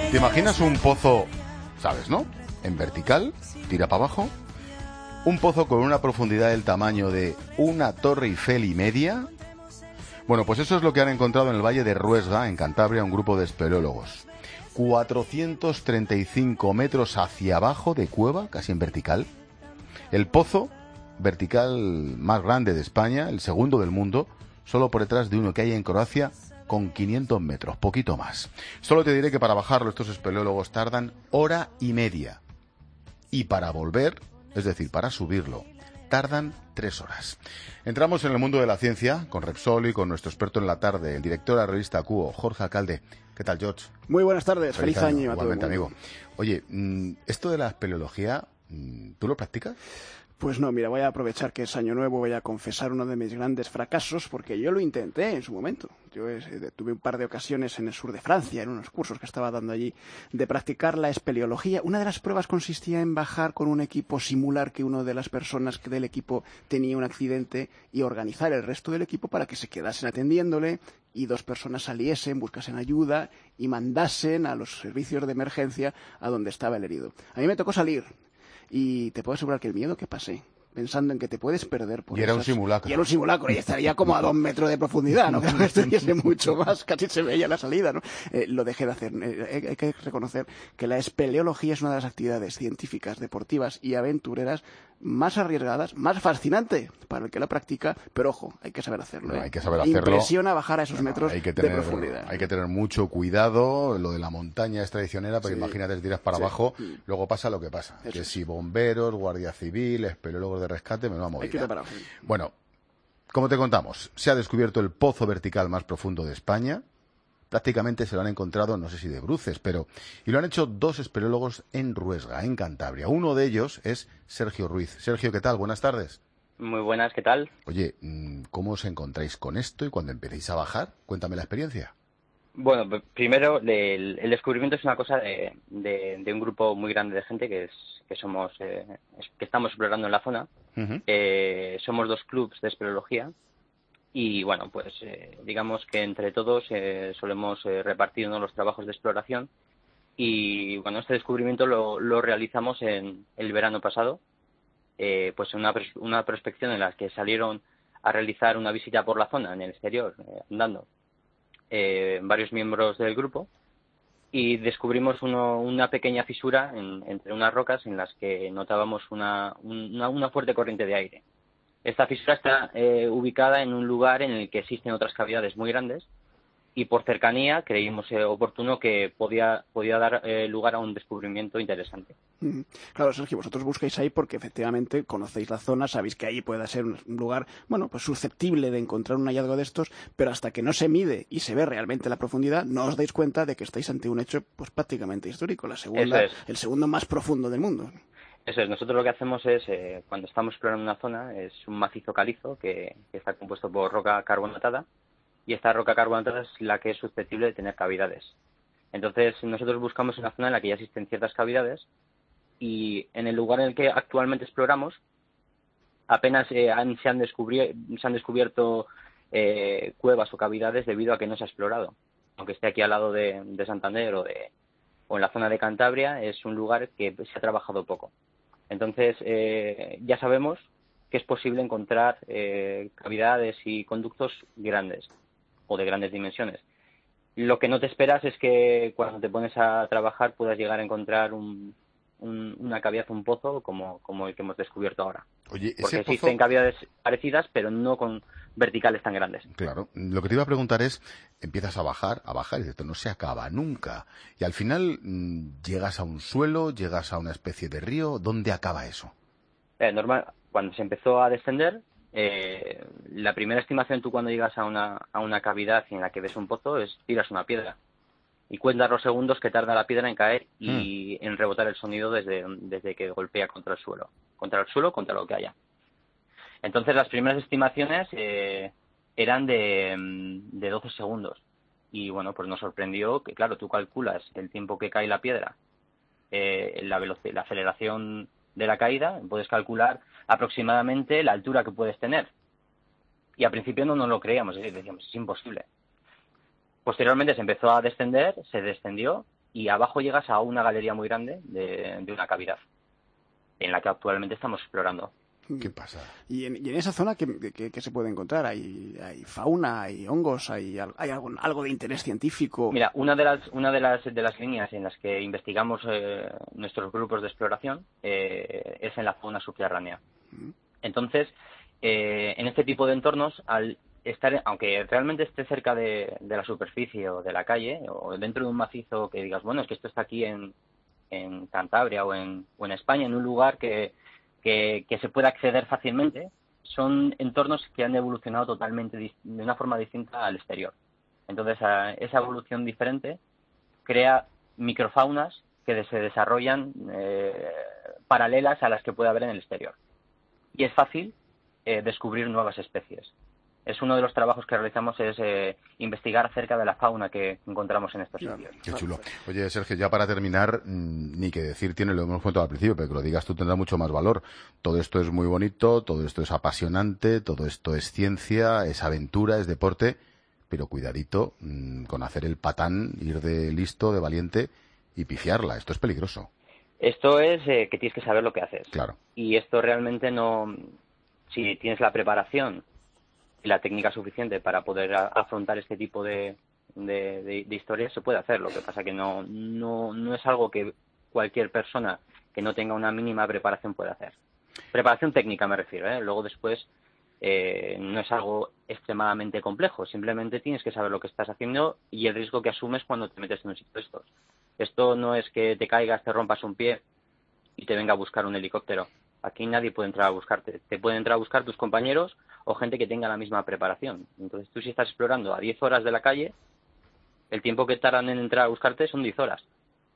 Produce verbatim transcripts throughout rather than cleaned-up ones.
¿Te imaginas un pozo, sabes, no? En vertical, tira para abajo. Un pozo con una profundidad del tamaño de una torre Eiffel y media. Bueno, pues eso es lo que han encontrado en el Valle de Ruesga, en Cantabria, un grupo de espeleólogos. cuatrocientos treinta y cinco metros hacia abajo de cueva, casi en vertical. El pozo vertical más grande de España, el segundo del mundo, solo por detrás de uno que hay en Croacia, con quinientos metros, poquito más. Solo te diré que para bajarlo estos espeleólogos tardan hora y media. Y para volver, es decir, para subirlo, tardan tres horas. Entramos en el mundo de la ciencia con Repsol y con nuestro experto en la tarde, el director de la revista Cuo, Jorge Alcalde. ¿Qué tal, George? Muy buenas tardes, feliz, feliz año, año a todo el mundo. Igualmente, amigo. Oye, esto de la espeleología, ¿tú lo practicas? Pues no, mira, voy a aprovechar que es año nuevo, voy a confesar uno de mis grandes fracasos, porque yo lo intenté en su momento. Yo eh, tuve un par de ocasiones en el sur de Francia, en unos cursos que estaba dando allí, de practicar la espeleología. Una de las pruebas consistía en bajar con un equipo, simular que una de las personas del equipo tenía un accidente y organizar el resto del equipo para que se quedasen atendiéndole y dos personas saliesen, buscasen ayuda y mandasen a los servicios de emergencia a donde estaba el herido. A mí me tocó salir. Y te puedo asegurar que el miedo que pasé, pensando en que te puedes perder por y era esas... un simulacro. Y era un simulacro, y estaría como a dos metros de profundidad, ¿no? Que no estuviese mucho más, casi se veía la salida, ¿no? Eh, lo dejé de hacer. Eh, hay que reconocer que la espeleología es una de las actividades científicas, deportivas y aventureras más arriesgadas, más fascinante para el que la practica, pero ojo, hay que saber hacerlo. No, ¿eh? hay que saber hacerlo. Impresiona bajar a esos no, metros hay que tener, de profundidad. Hay que tener mucho cuidado. Lo de la montaña es traicionera, pero sí. Imagínate, tiras para sí. abajo, sí. luego pasa lo que pasa. Eso que es. Si bomberos, guardia civil, espeleólogos de rescate, me lo movida. Hay que preparar. Bueno, como te contamos, se ha descubierto el pozo vertical más profundo de España. Prácticamente se lo han encontrado, no sé si de bruces, pero... Y lo han hecho dos espeleólogos en Ruesga, en Cantabria. Uno de ellos es Sergio Ruiz. Sergio, ¿qué tal? Buenas tardes. Muy buenas, ¿qué tal? Oye, ¿cómo os encontráis con esto y cuando empecéis a bajar? Cuéntame la experiencia. Bueno, primero, el, el descubrimiento es una cosa de, de, de un grupo muy grande de gente que es que somos eh, que estamos explorando en la zona. Uh-huh. Eh, somos dos clubs de espeleología. Y bueno, pues eh, digamos que entre todos eh, solemos eh, repartirnos los trabajos de exploración y bueno, este descubrimiento lo, lo realizamos en el verano pasado, eh, pues en una, una prospección en la que salieron a realizar una visita por la zona en el exterior, eh, andando, eh, varios miembros del grupo y descubrimos uno, una pequeña fisura en, entre unas rocas en las que notábamos una, una, una fuerte corriente de aire. Esta fisura está eh, ubicada en un lugar en el que existen otras cavidades muy grandes y por cercanía creímos eh, oportuno que podía, podía dar eh, lugar a un descubrimiento interesante. Mm. Claro, Sergio, vosotros buscáis ahí porque efectivamente conocéis la zona, sabéis que ahí puede ser un lugar, bueno, pues susceptible de encontrar un hallazgo de estos, pero hasta que no se mide y se ve realmente la profundidad, no os dais cuenta de que estáis ante un hecho pues prácticamente histórico, la segunda, Eso es. el segundo más profundo del mundo. Eso es, nosotros lo que hacemos es, eh, cuando estamos explorando una zona, es un macizo calizo que, que está compuesto por roca carbonatada y esta roca carbonatada es la que es susceptible de tener cavidades. Entonces nosotros buscamos una zona en la que ya existen ciertas cavidades y en el lugar en el que actualmente exploramos apenas eh, han, se, han se han descubierto eh, cuevas o cavidades debido a que no se ha explorado. Aunque esté aquí al lado de, de Santander o, de, o en la zona de Cantabria, es un lugar que se ha trabajado poco. Entonces, eh, ya sabemos que es posible encontrar eh, cavidades y conductos grandes o de grandes dimensiones. Lo que no te esperas es que cuando te pones a trabajar puedas llegar a encontrar un, un, una cavidad, un pozo como, como el que hemos descubierto ahora. Oye, ese Porque pozo... existen cavidades parecidas, pero no con verticales tan grandes. Claro. Lo que te iba a preguntar es, empiezas a bajar, a bajar, y esto no se acaba nunca. Y al final mmm, llegas a un suelo, llegas a una especie de río. ¿Dónde acaba eso? Eh, normal, cuando se empezó a descender, eh, la primera estimación tú cuando llegas a una, a una cavidad en la que ves un pozo es tiras una piedra. Y cuentas los segundos que tarda la piedra en caer y mm. en rebotar el sonido desde, desde que golpea contra el suelo. Contra el suelo, contra lo que haya. Entonces las primeras estimaciones eh, eran de, de doce segundos. Y bueno, pues nos sorprendió que, claro, tú calculas el tiempo que cae la piedra, eh, la, veloc- la aceleración de la caída, puedes calcular aproximadamente la altura que puedes tener. Y al principio no nos lo creíamos, es decir, decíamos, es imposible. Posteriormente se empezó a descender, se descendió y abajo llegas a una galería muy grande de, de una cavidad en la que actualmente estamos explorando. ¿Qué pasa? ¿Y en, y en esa zona qué, qué, qué se puede encontrar? ¿Hay, hay fauna, hay hongos, hay, hay algo, algo de interés científico? Mira, una de las una de las de las líneas en las que investigamos eh, nuestros grupos de exploración eh, es en la fauna subterránea. Mm. Entonces, eh, en este tipo de entornos, al estar, aunque realmente esté cerca de, de la superficie o de la calle, o dentro de un macizo que digas, bueno, es que esto está aquí en, en Cantabria o en, o en España, en un lugar que Que, que se puede acceder fácilmente, son entornos que han evolucionado totalmente de una forma distinta al exterior. Entonces, a esa evolución diferente crea microfaunas que se desarrollan eh, paralelas a las que puede haber en el exterior. Y es fácil eh, descubrir nuevas especies. Es uno de los trabajos que realizamos, es eh, investigar acerca de la fauna que encontramos en estos sitios. Qué chulo. Oye, Sergio, ya para terminar, mmm, ni que decir tiene, lo hemos comentado al principio, pero que lo digas tú tendrá mucho más valor. Todo esto es muy bonito, todo esto es apasionante, todo esto es ciencia, es aventura, es deporte, pero cuidadito mmm, con hacer el patán, ir de listo, de valiente y pifiarla. Esto es peligroso. Esto es eh, que tienes que saber lo que haces. Claro. Y esto realmente no... Si tienes la preparación y la técnica suficiente para poder a, afrontar este tipo de, de, de, de historias, se puede hacer. Lo que pasa que no, no, no es algo que cualquier persona que no tenga una mínima preparación puede hacer. Preparación técnica me refiero, ¿eh? Luego después eh, no es algo extremadamente complejo, simplemente tienes que saber lo que estás haciendo y el riesgo que asumes cuando te metes en un sitio de estos. Esto no es que te caigas, te rompas un pie y te venga a buscar un helicóptero. Aquí nadie puede entrar a buscarte. Te pueden entrar a buscar tus compañeros o gente que tenga la misma preparación. Entonces, tú si estás explorando a diez horas de la calle, el tiempo que tardan en entrar a buscarte son diez horas.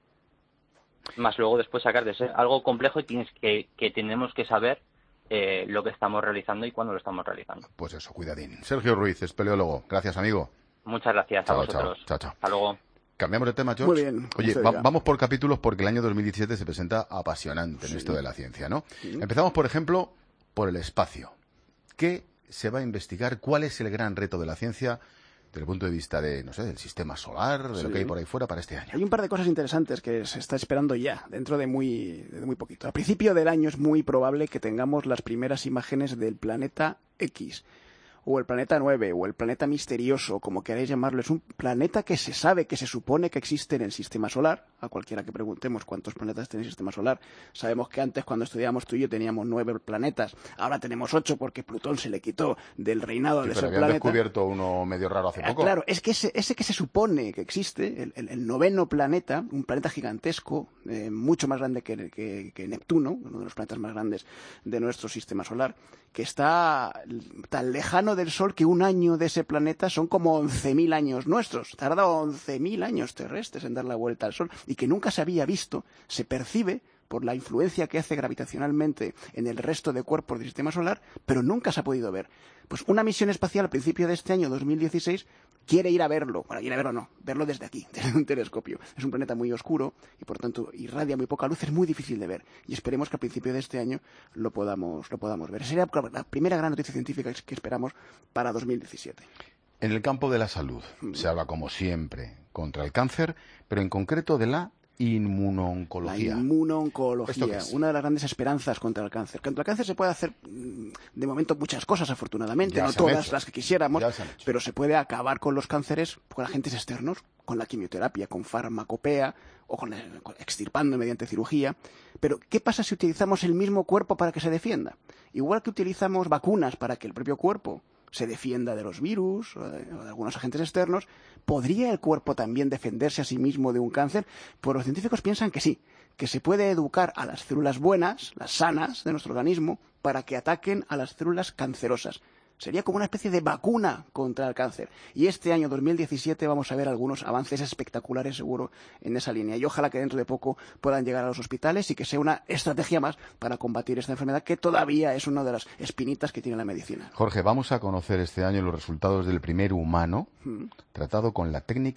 Más luego después sacarte. Es algo complejo y tienes que, que tenemos que saber eh, lo que estamos realizando y cuándo lo estamos realizando. Pues eso, cuidadín. Sergio Ruiz, espeleólogo. Gracias, amigo. Muchas gracias chao, a vosotros. Chao, chao, chao. Hasta luego. Cambiamos de tema, George. Muy bien. Oye, va, vamos por capítulos porque el año dos mil diecisiete se presenta apasionante sí. en esto de la ciencia, ¿no? Sí. Empezamos, por ejemplo, por el espacio. ¿Qué se va a investigar? ¿Cuál es el gran reto de la ciencia desde el punto de vista de, no sé, del sistema solar, de sí. lo que hay por ahí fuera para este año? Hay un par de cosas interesantes que se está esperando ya, dentro de muy, de muy poquito. A principio del año es muy probable que tengamos las primeras imágenes del planeta X, o el planeta nueve, o el planeta misterioso, como queráis llamarlo. Es un planeta que se sabe, que se supone que existe en el sistema solar. A cualquiera que preguntemos cuántos planetas tiene el sistema solar, sabemos que antes, cuando estudiábamos tú y yo, teníamos nueve planetas. Ahora tenemos ocho porque Plutón se le quitó del reinado sí, de ese planeta. Pero habían descubierto uno medio raro hace poco. Ah, claro, es que ese, ese que se supone que existe, el, el, el noveno planeta, un planeta gigantesco, eh, mucho más grande que, que, que Neptuno, uno de los planetas más grandes de nuestro sistema solar, que está tan lejano del Sol que un año de ese planeta son como once mil años nuestros. Tarda once mil años terrestres en dar la vuelta al Sol y que nunca se había visto, se percibe por la influencia que hace gravitacionalmente en el resto de cuerpos del sistema solar, pero nunca se ha podido ver. Pues una misión espacial a principio de este año, dos mil dieciséis, quiere ir a verlo. Bueno, ir a verlo no, verlo desde aquí, desde un telescopio. Es un planeta muy oscuro y por tanto irradia muy poca luz, es muy difícil de ver. Y esperemos que a principio de este año lo podamos, lo podamos ver. Esa sería la primera gran noticia científica que esperamos para dos mil diecisiete. En el campo de la salud mm. se habla, como siempre, contra el cáncer, pero en concreto de la inmunooncología. La inmunooncología, una de las grandes esperanzas contra el cáncer. Contra el cáncer se puede hacer, de momento, muchas cosas, afortunadamente, ya no todas las que quisiéramos, se pero se puede acabar con los cánceres con agentes externos, con la quimioterapia, con farmacopea o con, el, con extirpando mediante cirugía. Pero, ¿qué pasa si utilizamos el mismo cuerpo para que se defienda? Igual que utilizamos vacunas para que el propio cuerpo se defienda de los virus o de, o de algunos agentes externos, ¿podría el cuerpo también defenderse a sí mismo de un cáncer? Pues los científicos piensan que sí, que se puede educar a las células buenas, las sanas de nuestro organismo, para que ataquen a las células cancerosas. Sería como una especie de vacuna contra el cáncer. Y este año dos mil diecisiete vamos a ver algunos avances espectaculares, seguro, en esa línea. Y ojalá que dentro de poco puedan llegar a los hospitales y que sea una estrategia más para combatir esta enfermedad, que todavía es una de las espinitas que tiene la medicina. Jorge, vamos a conocer este año los resultados del primer humano mm. tratado con la técnica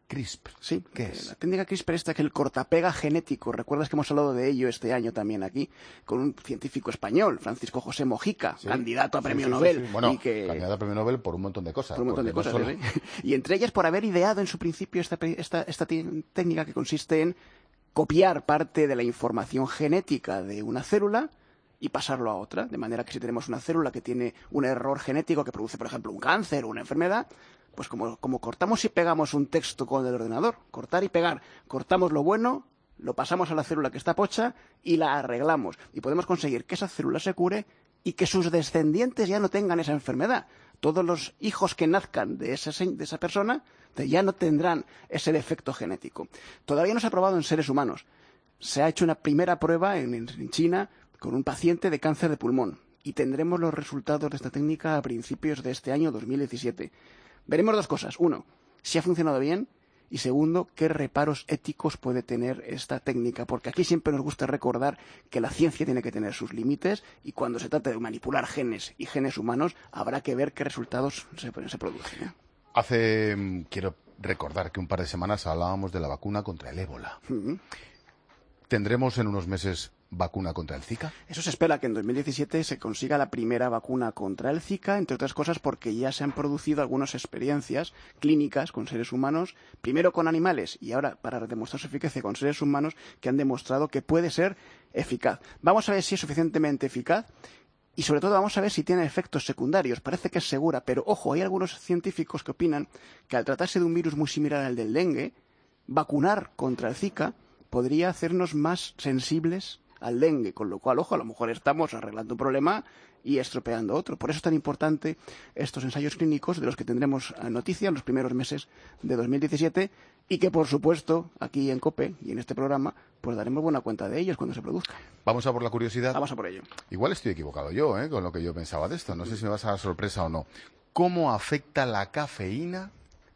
CRISPR. Sí, ¿Qué es? La técnica CRISPR esta que el cortapega genético. Recuerdas que hemos hablado de ello este año también aquí, con un científico español, Francisco José Mojica, sí, candidato a premio sí, sí, Nobel. Sí, sí. Bueno, y que... candidato a premio Nobel por un montón de cosas. Por un montón de cosas, no solo... ¿sí? Y entre ellas por haber ideado en su principio esta, esta, esta técnica que consiste en copiar parte de la información genética de una célula y pasarlo a otra, de manera que si tenemos una célula que tiene un error genético que produce, por ejemplo, un cáncer o una enfermedad, pues como, como cortamos y pegamos un texto con el ordenador, cortar y pegar, cortamos lo bueno, lo pasamos a la célula que está pocha y la arreglamos. Y podemos conseguir que esa célula se cure y que sus descendientes ya no tengan esa enfermedad. Todos los hijos que nazcan de esa, de esa persona ya no tendrán ese defecto genético. Todavía no se ha probado en seres humanos. Se ha hecho una primera prueba en, en China con un paciente de cáncer de pulmón y tendremos los resultados de esta técnica a principios de este año dos mil diecisiete. Veremos dos cosas. Uno, si ha funcionado bien y segundo, qué reparos éticos puede tener esta técnica, porque aquí siempre nos gusta recordar que la ciencia tiene que tener sus límites y cuando se trata de manipular genes y genes humanos habrá que ver qué resultados se, se producen, ¿eh? Hace, quiero recordar que un par de semanas hablábamos de la vacuna contra el ébola. Uh-huh. ¿Tendremos en unos meses vacuna contra el Zika? Eso se espera, que en dos mil diecisiete se consiga la primera vacuna contra el Zika, entre otras cosas porque ya se han producido algunas experiencias clínicas con seres humanos, primero con animales y ahora para demostrar su eficacia con seres humanos, que han demostrado que puede ser eficaz. Vamos a ver si es suficientemente eficaz y sobre todo vamos a ver si tiene efectos secundarios. Parece que es segura, pero ojo, hay algunos científicos que opinan que al tratarse de un virus muy similar al del dengue, vacunar contra el Zika podría hacernos más sensibles al dengue, con lo cual, ojo, a lo mejor estamos arreglando un problema y estropeando otro. Por eso es tan importante estos ensayos clínicos de los que tendremos noticia en los primeros meses de dos mil diecisiete y que, por supuesto, aquí en COPE y en este programa, pues daremos buena cuenta de ellos cuando se produzca. ¿Vamos a por la curiosidad? Vamos a por ello. Igual estoy equivocado yo, ¿eh? Con lo que yo pensaba de esto. No sé si me vas a dar sorpresa o no. ¿Cómo afecta la cafeína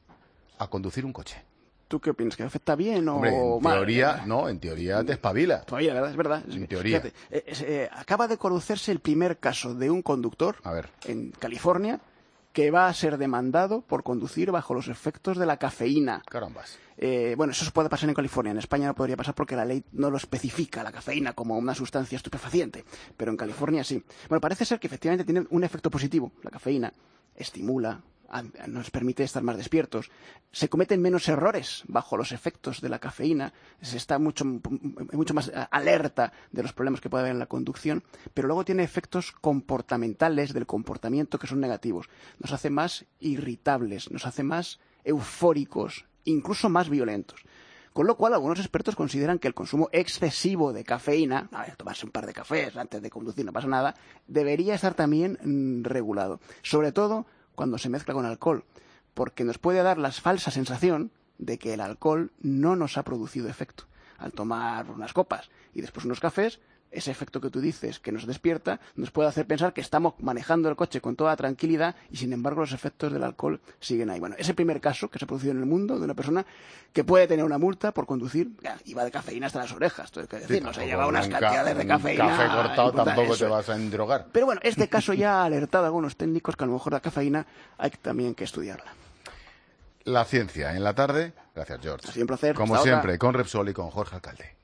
a conducir un coche? ¿Tú qué opinas? ¿Que afecta bien o Hombre, en mal? teoría, no, en teoría te espabila. Todavía, ¿verdad? Es verdad. En teoría. Fíjate, eh, eh, acaba de conocerse el primer caso de un conductor a ver. en California que va a ser demandado por conducir bajo los efectos de la cafeína. Carambas. Eh, bueno, eso puede pasar en California. En España no podría pasar porque la ley no lo especifica, la cafeína, como una sustancia estupefaciente. Pero en California sí. Bueno, parece ser que efectivamente tiene un efecto positivo. La cafeína estimula, nos permite estar más despiertos. Se cometen menos errores bajo los efectos de la cafeína. Se está mucho, mucho más alerta de los problemas que puede haber en la conducción. Pero luego tiene efectos comportamentales del comportamiento que son negativos. Nos hace más irritables, nos hace más eufóricos, incluso más violentos. Con lo cual, algunos expertos consideran que el consumo excesivo de cafeína, a ver, tomarse un par de cafés antes de conducir, no pasa nada, debería estar también mmm, regulado. Sobre todo cuando se mezcla con alcohol, porque nos puede dar la falsa sensación de que el alcohol no nos ha producido efecto. Al tomar unas copas y después unos cafés, ese efecto que tú dices que nos despierta nos puede hacer pensar que estamos manejando el coche con toda tranquilidad y sin embargo los efectos del alcohol siguen ahí. Bueno, ese primer caso que se ha producido en el mundo de una persona que puede tener una multa por conducir, ya, iba de cafeína hasta las orejas, esto hay que decir, sí, no se lleva unas cantidades de cafeína. Café cortado tampoco te vas a endrogar. Pero bueno, este caso ya ha alertado a algunos técnicos que a lo mejor la cafeína hay también que estudiarla. La ciencia en la tarde. Gracias, George. Ha sido un placer. Como Hasta siempre, ahora. con Repsol y con Jorge Alcalde.